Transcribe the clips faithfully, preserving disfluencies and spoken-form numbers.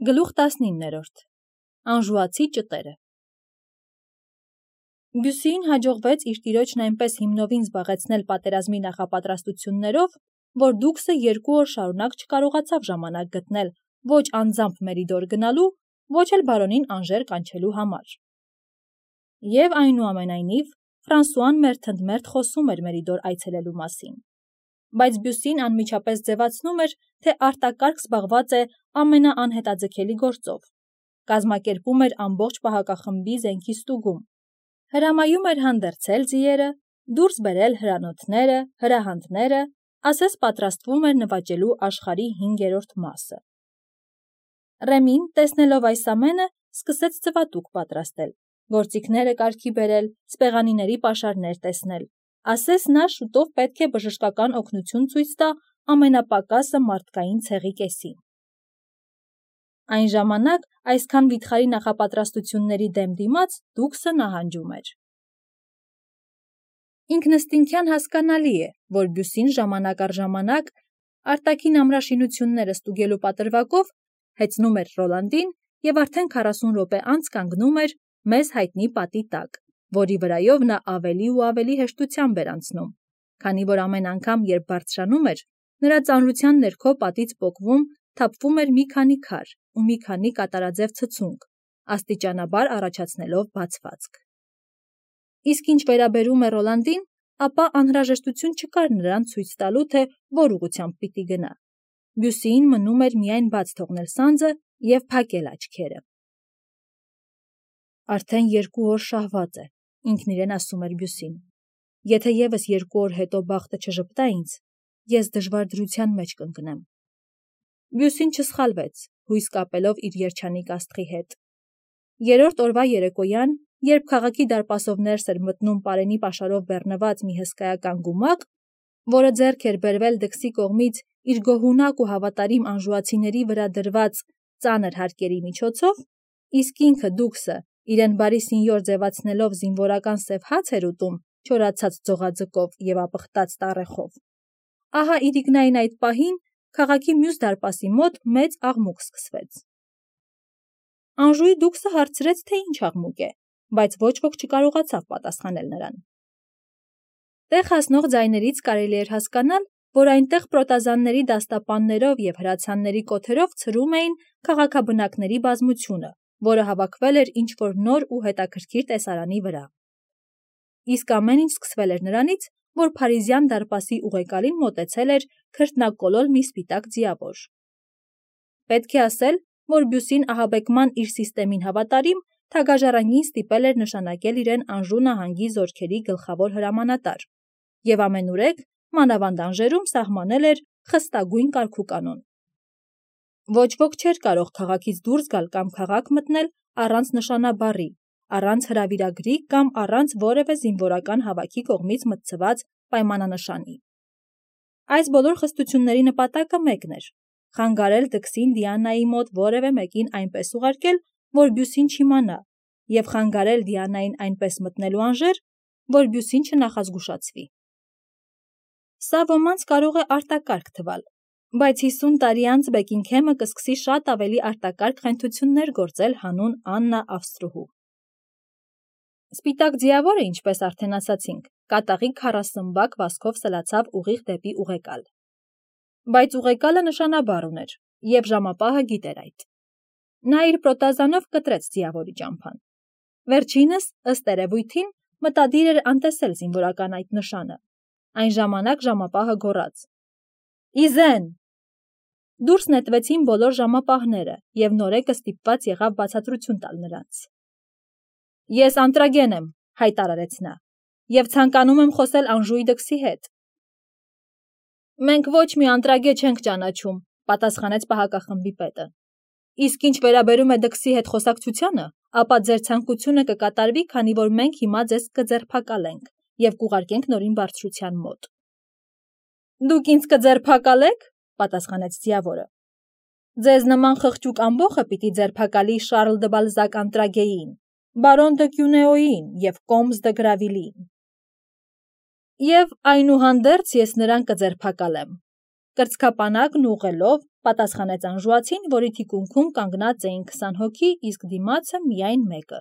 Գլուխ տասնիններորդ Անժուացի ճտերը Բյուսիին հաջողվեց իր տիրոջն այնպես հիմնովին զբաղեցնել պատերազմի նախապատրաստություններով, որ Դուքսը երկու օր շարունակ չկարողացավ ժամանակ գտնել ոչ անձամբ Մերիդոր գնալու, ոչ էլ բարոնին Անժեր կանչելու համար։ Եվ այնուամենայնիվ, Ֆրանսուան մերթընդմերթ խոսում էր Մերիդոր այցելելու մասին, բայց Բյուսին անմիջապես ձևացնում էր, թե արտակարգ զբաղված է ամենաանհետաձգելի գործով, կազմակերպում էր ամբողջ պահակախմբի զենքի ստուգում, հրամայում էր հանդերձել ձիերը, դուրս բերել հրանոթները, հրահանդները, ասես պատրաստվում էր նվաճելու աշխարհի հինգերորդ մասը։ Ռեմին, տեսնելով այս ամենը, սկսեց ձվատուկ պատրաստել, գործիքները կարգի բերել, սպեղանիների պաշարներ տեսնել, ասես նա շուտով պետք է բժշկական օգնություն ցույց տա ամենապակասը մարդկային ցեղի կեսին։ Այն ժամանակ այսքան վիթխարի նախապատրաստությունների դեմ դիմաց Դուքսը նահանջում էր։ Ինքնըստինքյան հասկանալի է, որ Բյուսին ժամանակ առ ժամանակ արտաքին ամրաշինությունները ստուգելու պատրվակով հեծնում էր Ռոլանդին և արդեն քառասուն րոպե անց կանգնում էր մեզ հայտնի պատի տակ, որի վրայով նա ավելի ու ավելի հեշտությամբ էր անցնում, քանի որ ամեն անգամ, երբ բարձրանում էր, նրա ծանրության ներքո պատից պոկվում, թափվում էր մի քանի քար ու մի քանի կատարաձև ցցունք, աստիճանաբար առաջացնելով բացվածք։ Իսկ ինչ վերաբերում է Ռոլանդին, ապա անհրաժեշտություն չկար նրան ցույց տալու, թե որ ուղղությամբ պիտի գնա։ Բյուսիին մնում էր միայն բաց թողնել սանձը և փակել աչքերը։ Արդեն երկու օր շահված է, ինքն իրեն ասում էր Բյուսին։ Եթե ևս երկու օր հետո բախտը չժպտա ինձ, ես դժվար դրության մեջ կընկնեմ։ Բյուսին չսխալվեց, հույս կապելով իր երջանիկ աստղի հետ։ Երրորդ օրվա երեկոյան, երբ քաղաքի դարպասով ներս էր մտնում պարենի պաշարով բեռնված մի հսկայական գումակ, որը ձեռք էր բերվել Դքսի կողմից իր գոհունակ ու հավատարիմ անժուացիների վրա դրված ծանր հարկերի միջոցով, իսկ ինքը Դուքսը իրեն բարի սինյոր ձևացնելով զինվորական սև հաց էր ուտում չորացած ձողաձկով և ապխտած տառեխով, ահա իրիկնային այդ պահին քաղաքի մյուս դարպասի մոտ մեծ աղմուկ սկսվեց։ Անժուի Դուքսը հարցրեց, թե ինչ աղմուկ է, բայց ոչ ոք չկարողացավ պատասխանել նրան։ Տեղ հասնող ձայներից կարելի էր հասկանալ, որ այնտեղ պրոտազանների դաստապաններով և հրացանների կոթերով ցրում էին քաղաքաբնակների բազմությունը, որը հավաքվել էր ինչ-որ նոր ու հետաքրքիր տեսարանի վրա։ Իսկ ամեն ինչ սկսվել էր նրանից, որ Փարիզյան դարպասի ուղեկալին մոտեցել էր քրտնակոլոլ մի սպիտակ ձիավոր։ Պետք է ասել, որ Բյուսին ահաբեկման իր սիստեմին հավատարիմ, թագաժառանգին ստիպել էր նշանակել իրեն Անժու նահանգի զորքերի գլխավոր հրամանատար և ամենուրեք, մանավանդ Անժերում սահմանել էր խստագույն կարգուկանոն։ Ոչ ոք չէր կարող քաղաքից դուրս գալ կամ քաղաք մտնել առանց նշանաբառի, առանց հրավիրագրի կամ առանց որևէ զինվորական հավաքի կողմից մտցված պայմանանշանի։ Այս բոլոր խստությունների նպատակը մեկն էր՝ խանգարել Դքսին Դիանայի մոտ որևէ մեկին այնպես ուղարկել, որ Բյուսին չիմանա, և խանգարել Դիանային այնպես մտնելու Անժեր, որ Բյուսին չնախազգուշացվի։ Սա ոմանց կարող է արտակարգ թվալ, բայց հիսուն տարի անց Բեկինգհեմը կսկսի շատ ավելի արտակարգ խենթություններ գործել հանուն Աննա Ավստրուհու։ Սպիտակ ձիավորը, ինչպես արդեն ասացինք, կատաղի քառասմբակ վազքով սլացավ ուղիղ դեպի ուղեկալ։ Բայց ուղեկալը նշանաբար ուներ, և ժամապահը գիտեր այդ։ Նա իր պրոտազանով կտրեց ձիավորի ճամփան։ Վերջինս, ըստ երևույթին, մտադիր էր անտեսել զինվորական այդ նշանը։ Այն ժամանակ ժամապահը գոռաց. «Իզեն»։ Դուրս նետվեցին բոլոր ժամապահները, և նորեկը ստիպված եղավ բացատրություն տալ նրանց։ «Ես Անտրագեն եմ», հայտարարեց նա, «և ցանկանում եմ խոսել Անժուի Դքսի հետ»։ «Մենք ոչ մի Անտրագե չենք ճանաչում», պատասխանեց պահակախմբի պետը։ «Իսկ ինչ վերաբերում է Դքսի հետ խոսակցությանը, ապա ձեր ցանկությունը կկատարվի, քանի որ մենք հիմա ձեզ կձերբակալենք և կուղարկենք Նորին բարձրության մոտ»։ «Դուք ինձ կձերբակալե՞ք», պատասխանեց ձիավորը։ «Ձեզ նման խղճուկ ամբոխը պիտի ձերբակալի Շարլ դը Բալզակ Անտրագեին, բարոն դը Կյունեոյին և կոմս դը Գրավիլիին»։ «Եվ այնուհանդերձ ես նրան կձերբակալեմ», կրծքապանակն ուղղելով, պատասխանեց անժուացին, որի թիկունքում կանգնած էին քսան հոգի, իսկ դիմացը միայն մեկը։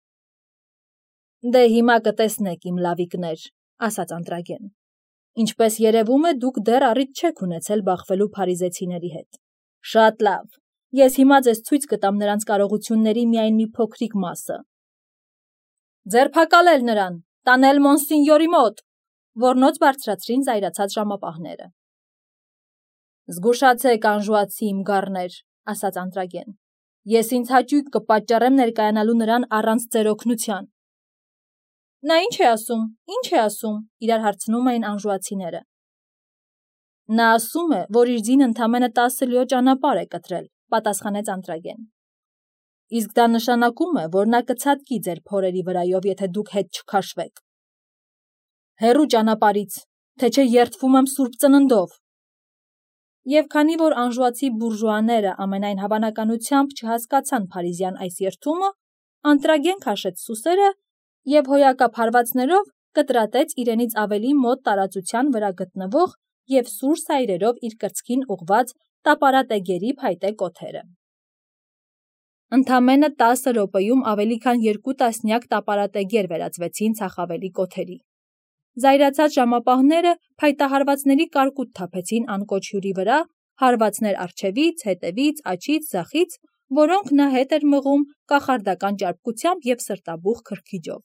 Դե հիմա կտեսնեք, իմ լավիկներ, ասաց Անտրագեն։ Ինչպես երևում է, դուք դեռ առիթ չեք ունեցել բախվելու փարիզեցիների հետ։ Շատ լավ, ես հիմա ձեզ ցույց կտամ նրանց կարողությունների միայն մի փոքրիկ մասը։ Ձերբակալել նրան, տանել մոնսինյորի մոտ, ոռնոց բարձրացրին զայրացած ժամապահները։ Զգուշացեք, անժուացի իմ գառներ, ասաց Անտրագեն։ Ես ինձ հաճույք կպատճառեմ ներկայանալու նրան առանց ձեր օգնության։ Նա ինչ է ասում, ինչ է ասում, իրար հարցնում էին անժուացիները։ Նա ասում է, որ իր ձին ընդամենը տասը լիո ճանապարհ է կտրել, պատասխանեց Անտրագեն։ Իսկ դա նշանակում է, որ նա կցատկի ձեր փորերի վրայով, եթե դուք հետ չքաշվեք։ Հեռու ճանապարհից, թե չէ երդվում եմ սուրբ ծննդով։ Եվ քանի որ անժուացի բուրժուաները ամենայն հավանականությամբ չհասկացան փարիզյան այս երդումը, Անտրագեն քաշեց սուսերը և հոյակապ հարվածներով կտրատեց իրենից ավելի մոտ տարածության վրա գտնվող և սուր սայրերով իր կրծքին ուղված տապարատեգերի փայտե կոթերը։ Ընդամենը տասը րոպեում ավելի քան երկու տասնյակ տապարատեգեր վերածվեցին ցախավելի կոթերի։ Զայրացած ժամապահները փայտահարվածների կարկուտ թափեցին անկոչ հյուրի վրա, հարվածներ առջևից, հետևից, աջից, ձախից, որոնք նա հետ էր մղում կախարդական ճարպկությամբ և սրտաբուխ քրքիջով։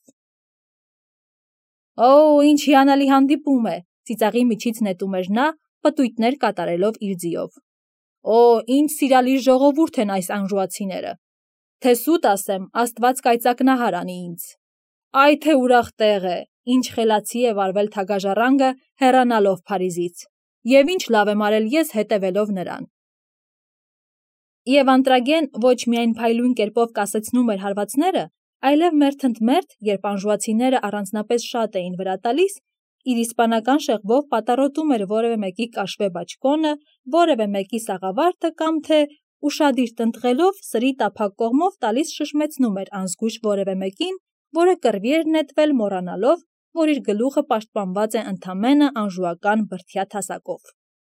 Օ, ինչ հիանալի հանդիպում է, ծիծաղի միջից նետում էր նա, պտույտներ կատարելով իր ձիով։ Օ, ինչ սիրալիր ժողովուրդ են այս անժուացիները։ Թե սուտ ասեմ, Աստված կայծակնահար անի ինձ։ Այ թե ուրախ տեղ է, ինչ խելացի է վարվել թագաժառանգը հեռանալով Փարիզից, և ինչ լավ եմ արել ես հետևելով նրան։ Եվ Անտրագեն ոչ միայն փայլուն կերպով կասեցնում էր հարվածները, այլև մերթ ընդ մերթ, երբ անժուացիները առանձնապես շատ էին վրա տալիս, իր իսպանական շեղբով պատառոտում էր որևէ մեկի կաշվե բաճկոնը, որևէ մեկի սաղավարտը կամ թե ուշադիր տնտղելով սրի տափակ կողմով տալիս շշմեցնում էր անզգույշ որևէ մեկին, որը կռվի էր նետվել մոռանալով, որ իր գլուխը պաշտպանված է ընդամենը անժուական բրդյա թասակով։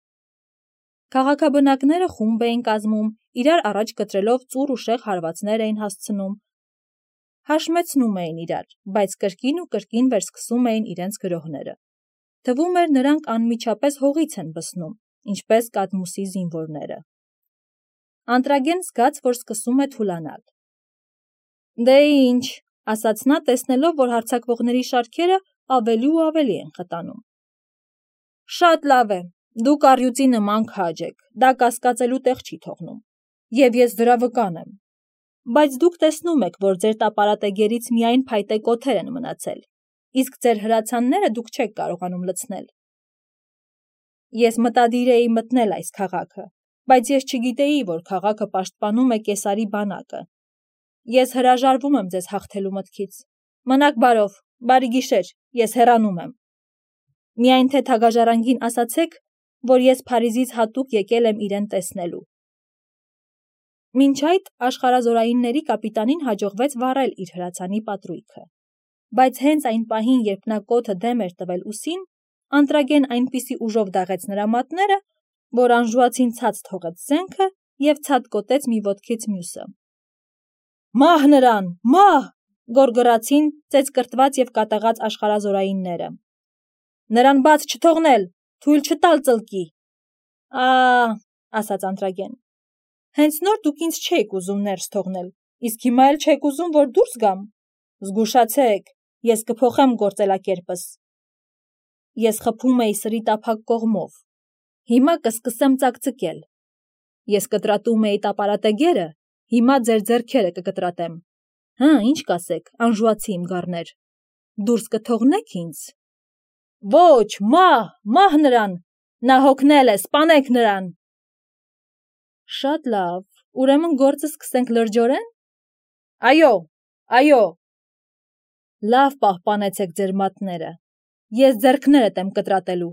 Քաղաքաբնակները խումբ էին կազմում, իրար առաջ կտրելով ծուռ ու շեղ հարվածներ էին հասցնում, հաշմեցնում էին իրար, բայց կրկին ու կրկին վերսկսում էին իրենց գրոհները։ Թվում էր նրանք անմիջապես հողից են բսնում, ինչպես Կադմուսի զինվորները։ Անտրագեն զգաց, որ սկսում է թուլանալ։ Դե ինչ, ասաց նա, տեսնելով, որ հարձակվողների շարքերը ավելի ու ավելի են խտանում։ Շատ լավ է, դուք առյուծի նման քաջ եք, դա կասկածելու տեղ չի թողնում, և ես դրա վկան եմ։ Բայց դուք տեսնում եք, որ ձեր տապարատեգերից միայն փայտե կոթեր են մնացել, իսկ ձեր հրացանները դուք չեք կարողանում լցնել։ Ես մտադիր էի մտնել այս քաղաքը, բայց ես չգիտեի, որ քաղաքը պաշտպանում է կեսարի բանակը։ Ես հրաժարվում եմ ձեզ հաղթելու մտքից։ Մնաք բարով, բարի գիշեր, ես հեռանում եմ։ Միայն թե թագաժառանգին ասացեք, որ ես Փարիզից հատուկ եկել եմ իրեն տեսնելու։ Մինչ այդ աշխարհազորայինների կապիտանին հաջողվեց վառել իր հրացանի պատրույգը։ Բայց հենց այն պահին, երբ նա կոթը դեմ էր տվել ուսին, Անտրագեն այնպիսի ուժով դաղեց նրա մատները, որ անժուացին ցած թողեց զենքը և ցատկոտեց մի ոտքից մյուսը։ Մահ նրան, մահ, գոռգոռացին ծեծկռտված և կատաղած աշխարհազորայինները։ Նրան բաց չթողնել, թույլ չտալ ծլկի։ Ա, ասաց Անտրագեն, հենց նոր դուք ինձ չէիք ուզում ներս թողնել, իսկ հիմա էլ չեք ուզում, որ դուրս գամ։ Զգուշացեք, ես կփոխեմ գործելակերպս։ Ես խփում էի սրի տափակ կողմով։ Հիմա կսկսեմ ծակծկել։ Ես կտրատում էի տապարատեգերը, հիմա ձեր ձեռքերը կկտրատեմ։ Հը, ինչ կասեք, անժուացի իմ գառներ։ Դուրս կթողնեք ինձ։ Ոչ, մահ, մահ նրան, նա հոգնել է, սպանեք նրան։ Շատ լավ, ուրեմն գործը սկսենք լրջորեն։ Այո, այո։ Լավ պահպանեցեք ձեր մատները, ես ձեռքներդ եմ կտրատելու։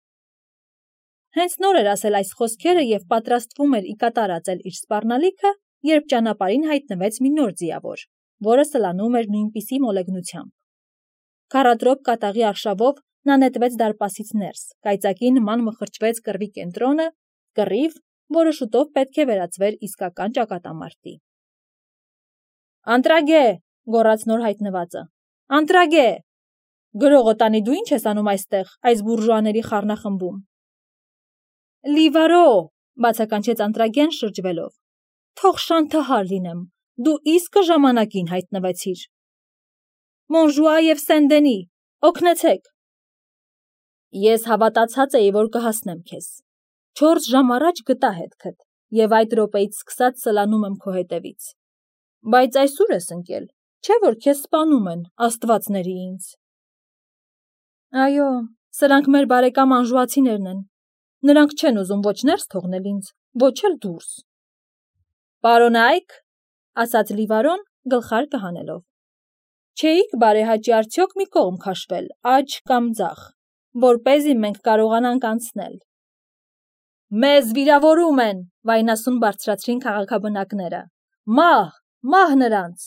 Հենց նոր էր ասել այս խոսքերը և պատրաստվում էր ի կատար ածել իր սպառնալիքը, երբ ճանապարհին հայտնվեց մի նոր ձիավոր, որը սլանում էր նույնպիսի մոլեգնությամբ։ Քառատրոպ կատաղի արշավով նա նետվեց դարպասից ներս, կայծակի նման մխրճվեց կռվի կենտրոնը, կռիվ, որը շուտով պետք է վերածվեր իսկական ճակատամարտի։ Անտրագե, գոռաց նոր հայտնվածը։ Անտրագե։ Գրողը տանի դու ինչ ես անում այստեղ, այս բուրժուաների խառնախմբում։ Լիվարո, բացականչեց Անտրագեն շրջվելով։ Թող շանթահար լինեմ, դու իսկը ժամանակին հայտնվեցիր։ Մոնժուա եւ Սենդենի, օգնեցեք։ Ես հավատացած էի, որ կհասնեմ քեզ։ Չորս ժամ առաջ գտա հետքդ եւ այդ րոպեից սկսած սլանում եմ քո հետևից։ Բայց այսուր ես ընկել, չէ՞ որ քեզ սպանում են, աստվածների ինձ։ Այո, սրանք մեր բարեկամ անժուացիներն են։ Նրանք չեն ուզում ոչ ներս թողնել ինձ, ոչ էլ դուրս։ Պարոն Այք, ասաց Լիվարոն գլխարկը հանելով։ Չէիք բարեհաճի արդյոք մի կողմ քաշվել, աջ կամ ձախ, որպեսզի մենք կարողանանք անցնել։ Մեզ վիրավորում են, վայնասուն բարձրացրին քաղաքաբնակները։ Մահ, մահ նրանց։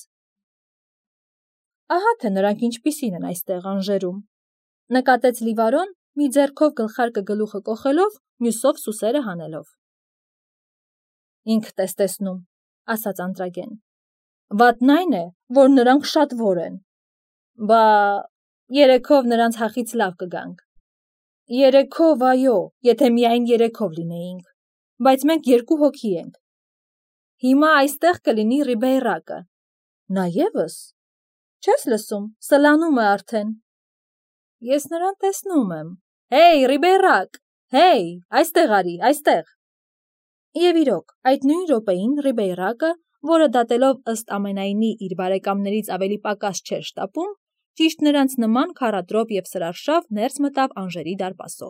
Ահա թե նրանք ինչպիսին են այստեղ Անժերում, նկատեց Լիվարոն, մի ձեռքով գլխարկը գլուխը կոխելով, մյուսով սուսերը հանելով։ Ինքդ ես տեսնում, ասաց Անտրագեն։ Վատն այն է, որ նրանք շատ որ են։ Բա երեքով նրանց հախից լավ կգանք։ Երեքով, այո, եթե միայն երեքով լինեինք, բայց մենք երկու հոգի ենք։ Հիմա այստեղ կլինի Ռիբեյրակը։ Նայևս։ Չես լսում, սլանում է արդեն։ Ես նրան տեսնում եմ։ Հեյ, Ռիբեյրակ, հեյ, այստեղ արի, այստեղ։ Եվ իրոք, այդ նույն րոպեին Ռիբեյրակը, որը դատելով ըստ ամենայնի իր բարեկամներից ավելի պակաս չէր շտապում, ճիշտ նրանց նման քառատրոփ եւ սրարշավ ներս մտավ Անժերի դարպասով։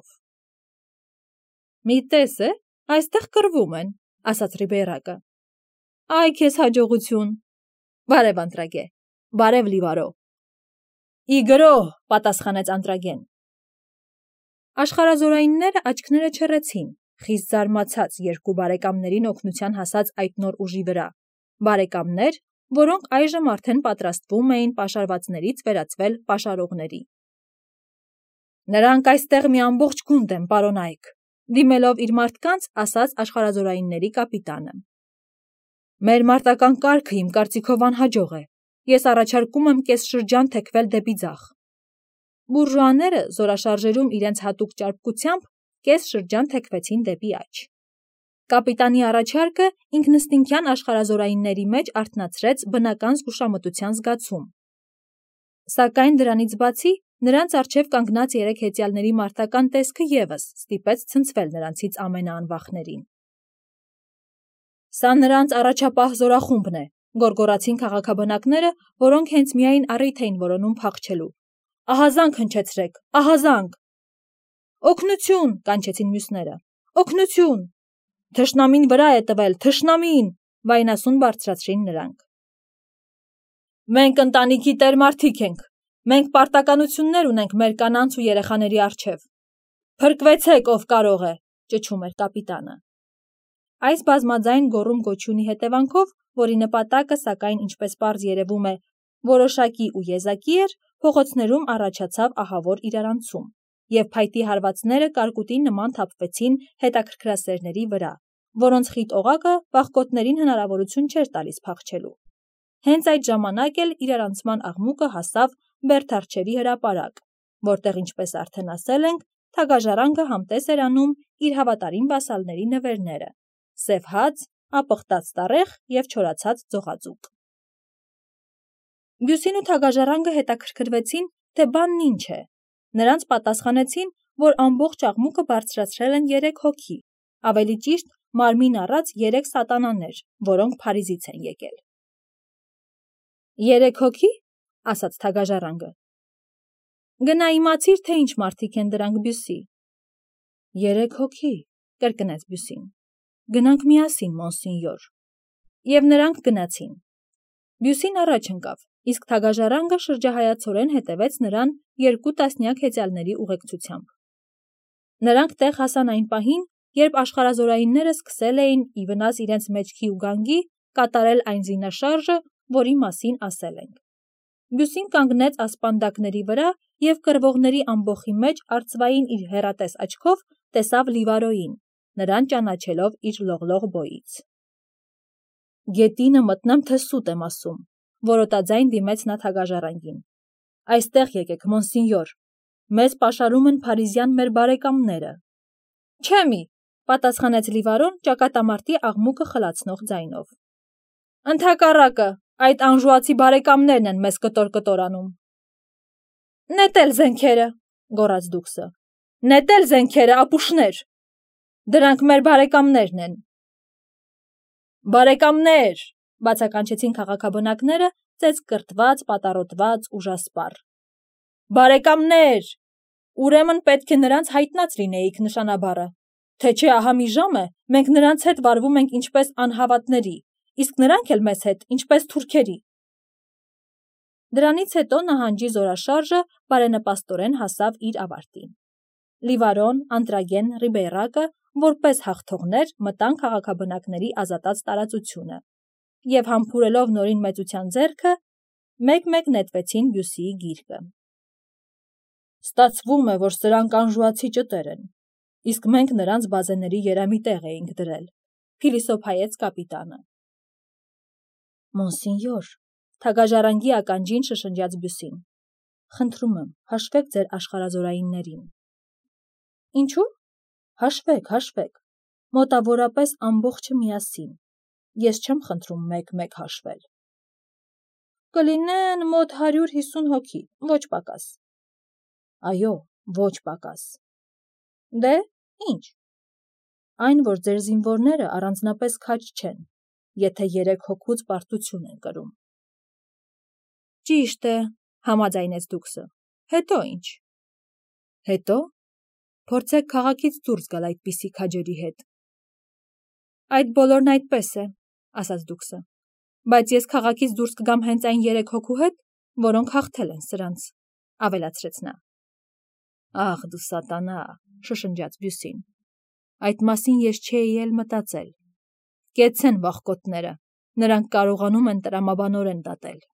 Մի տես է, այստեղ կռվում են, ասաց Ռիբեյրակը։ Այ քեզ հաջողություն։ Բարև Անտրագե, բարև Լիվարո։ Ի գրոհ, պատասխանեց Անտրագեն։ Աշխարհազորայինները աչքները չռեցին, խիստ զարմացած երկու բարեկամներին օգնության հասած այդ նոր ուժի վրա, բարեկամներ, որոնք այժմ արդեն պատրաստվում էին պաշարվածներից վերածվել պաշարողների։ Նրանք այստեղ մի ամբողջ գունդ են, պարոն Այք, դիմելով իր մարդկանց, ասաց աշխարհազորայինների կապիտանը։ Մեր մարտական կարգը իմ կարծիքով անհաջող է։ Ես առաջարկում եմ կես շրջան թեքվել դեպի ձախ։ Բուրժուաները զորաշարժերում իրենց հատուկ ճարպկությամբ կես շրջան թեքվեցին դեպի աջ։ Կապիտանի առաջարկը ինքնըստինքյան աշխարհազորայինների մեջ արթնացրեց բնական զգուշամտության զգացում։ Սակայն դրանից բացի նրանց առջև կանգնած երեք հեծյալների մարտական տեսքը ևս ստիպեց ցնցվել նրանցից ամենաանվախներին։ Սա նրանց առաջապահ զորախումբն է, գոռգոռացին քաղաքաբնակները, որոնք հենց միայն առիթ էին որոնում փախչելու։ Ահազանգ հնչեցրեք, ահազանգ։ Օգնություն, կանչեցին մյուսները։ Օգնություն։ Թշնամին վրա է տվել, թշնամին, վայնասուն բարձրացրին նրանք։ Մենք ընտանիքի տեր մարդիկ ենք, մենք պարտականություններ ունենք մեր կանանց ու երեխաների առջև։ Փրկվեցեք, ով կարող է, ճչում էր կապիտանը։ Այս բազմաձայն գոռում-գոչյունի հետևանքով, որի նպատակը, սակայն, ինչպես պարզ երևում է, որոշակի ու եզակի էր, փողոցներում առաջացավ ահավոր իրարանցում, եւ փայտի հարվածները կարկուտի նման թափվեցին հետաքրքրասերների վրա, որոնց խիտ օղակը վախկոտներին հնարավորություն չէր տալիս փախչելու։ Հենց այդ ժամանակ էլ իրարանցման աղմուկը հասավ Բերթարչերի հրապարակ, որտեղ, ինչպես արդեն ասել ենք, թագաժարանգը համտես էր անում իր հավատարիմ վասալների նվերները՝ սև հաց, ապխտած տառեխ եւ չորացած ձողաձուկ։ Բյուսին ու թագաժարանգը հետաքրքրվեցին, թե բանն ինչ է։ Նրանց պատասխանեցին, որ ամբողջ աղմուկը բարձրացրել են երեք հոգի, ավելի ճիշտ մարմին առած երեք սատանաներ, որոնք Փարիզից են եկել։ Երեք հոգի, ասաց թագաժարանգը։ Գնա իմացիր, թե ինչ մարդիկ են դրանք, Բյուսի։ Երեք հոգի, կրկնեց Բյուսին։ Գնանք միասին, մոնսինյոր։ Եվ նրանք գնացին։ Բյուսին առաջ ընկավ, իսկ թագաժարանգը շրջահայացորեն հետևեց նրան երկու տասնյակ հեծյալների ուղեկցությամբ։ Նրանք տեղ հասան այն պահին, երբ աշխարհազորայինները սկսել էին, ի վնաս իրենց մեջքի ու գանգի, կատարել այն զինաշարժը, որի մասին ասել ենք։ Բյուսին կանգնեց ասպանդակների վրա և կռվողների ամբոխի մեջ արծվային իր հեռատես աչքով տեսավ Լիվարոյին, նրան ճանաչելով իր լողլող բոյից։ Գետինը մտնեմ, թե սուտ եմ ասում, որոտաձայն դիմեց նա թագաժառանգին։ Այստեղ եկեք, մոնսինյոր, մեզ պաշարում են փարիզյան մեր բարեկամները։ Չեմի, պատասխանեց Լիվարոն ճակատամարտի աղմուկը խլացնող ձայնով։ Ընդհակառակը, այդ անժուացի բարեկամներն են մեզ կտոր-կտոր անում։ Նետել զենքերը, գոռաց դուքսը։ Նետել զենքերը, ապուշներ։ Դրանք մեր բարեկամներն են։ Բարեկամներ, բացականչեցին քաղաքաբնակները, ծեծ կրթված, պատառոտված, ուժասպառ։ Բարեկամներ, ուրեմն պետք է նրանց հայտնած լինեիք նշանաբառը, թե չէ ահա մի ժամ է, մենք նրանց հետ վարվում ենք ինչպես անհավատների, իսկ նրանք էլ մեզ հետ ինչպես թուրքերի։ Դրանից հետո նահանջի զորաշարժը բարենպաստորեն հասավ իր ավարտին։ Լիվարոն, Անտրագեն, Ռիբեյրակը որպես հաղթողներ մտան քաղաքաբնակների ազատած տարածությունը և համբուրելով նորին մեծության ձեռքը, մեկ-մեկ նետվեցին Բյուսիի գիրկը։ Ստացվում է, որ սրանք անժուացի ճտեր են, իսկ մենք նրանց բազեների երամի տեղ էինք դրել, փիլիսոփայեց կապիտանը։ Մոնսինյոր, թագաժառանգի ականջին շշնջաց Բյուսին, խնդրում եմ, հաշվեք ձեր աշխարհազորայիններին։ Ինչու՞։ Հաշվեք, հաշվեք, մոտավորապես ամբողջը միասին, ես չեմ խնդրում մեկ-մեկ հաշվել։ Կլինեն մոտ հարյուր հիսուն հոգի, ոչ պակաս։ Այո, ոչ պակաս։ Դե, ինչ։ Այն, որ ձեր զինվորները առանձնապես քաջ չեն, եթե երեք հոգուց պարտություն են կրում։ Ճիշտ է, համաձայնեց դուքսը։ Հետո ինչ։ Հետո փորձեք քաղաքից դուրս գալ այդպիսի քաջերի հետ։ Այդ բոլորն այդպես է, ասաց դուքսը, բայց ես քաղաքից դուրս կգամ հենց այն երեք հոգու հետ, որոնք հաղթել են սրանց, ավելացրեց նա։ Ախ դու սատանա, շշնջաց Բյուսին, այդ մասին ես չէի էլ մտածել։ Կեցցեն վախկոտները, նրանք կարողանում են տրամաբանորեն դատել։